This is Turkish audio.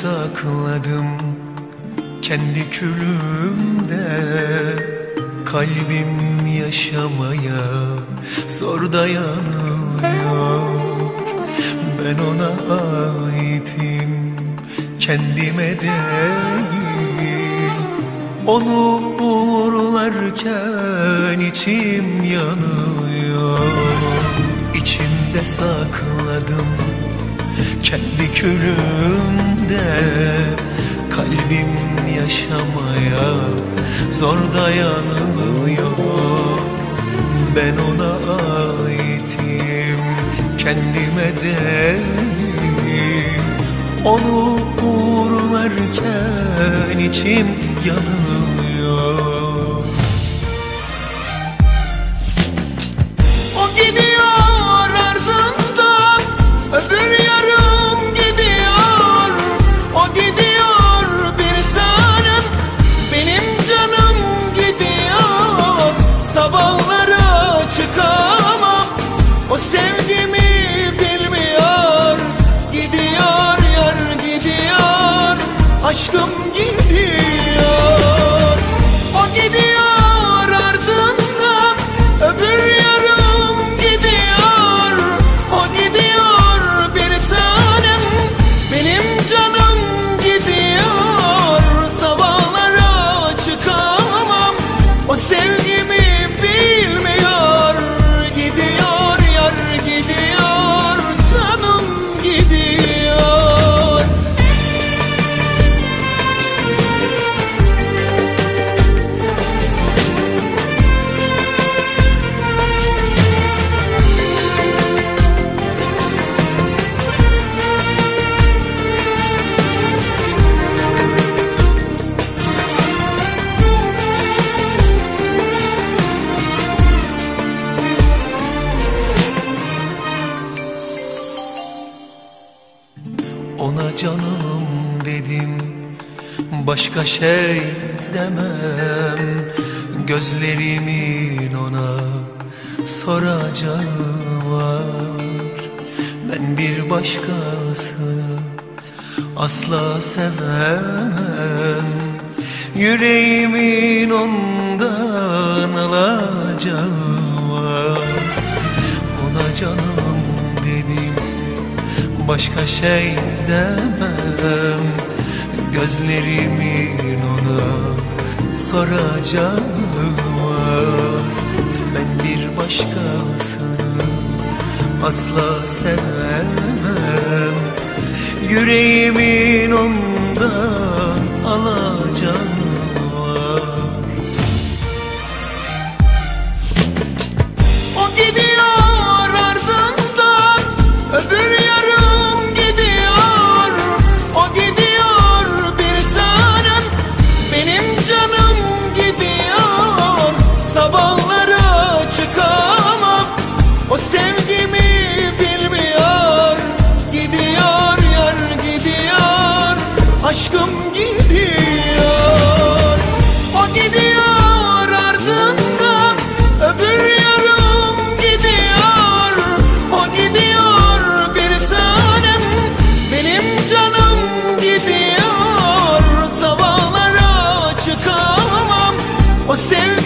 sakladım kendi külümde. Kalbim yaşamaya zor dayanıyor. Ben ona aitim, kendime değil. Onu uğurlarken içim yanıyor. İçimde sakladım kendi külümde. Kalbim yaşamaya zor dayanıyor. Ben ona aitim, kendime değil. Onu uğurlarken içim yanıyor. O gidiyor ardından öbür yarım gidiyor. O gidiyor bir tanem, benim canım gidiyor. Sabahlara çıkamam, o sevgimi bilmiyor. Gidiyor yar gidiyor, aşkım gidiyor. O gidiyor ardından öbür yarım gidiyor. O gidiyor bir tanem, benim canım gidiyor. Sabahlara çıkamam, o sevgimi bilmiyor. Gidiyor yar gidiyor, canım gidiyor. Ona canım dedim, başka şey demem. Gözlerimin ona soracağı var. Ben bir başkasını asla sevmem. Yüreğimin ondan alacağı var. Ona canım dedim, başka şey demem. Gözlerimin ona soracağı var. Ben bir başkasını asla sevmem. Yüreğimin ondan alacağı var. O gidiyor ardından öbür yarım gidiyor. O gidiyor bir tanem, benim canım gidiyor. Sabahlara çıkamam, o sevgimi bilmiyor. Gidiyor yar gidiyor, aşkım gidiyor. O gidiyor ardından öbür yarım gidiyor. O gidiyor bir tanem, benim canım gidiyor. Sabahlara çıkamam, o sevgi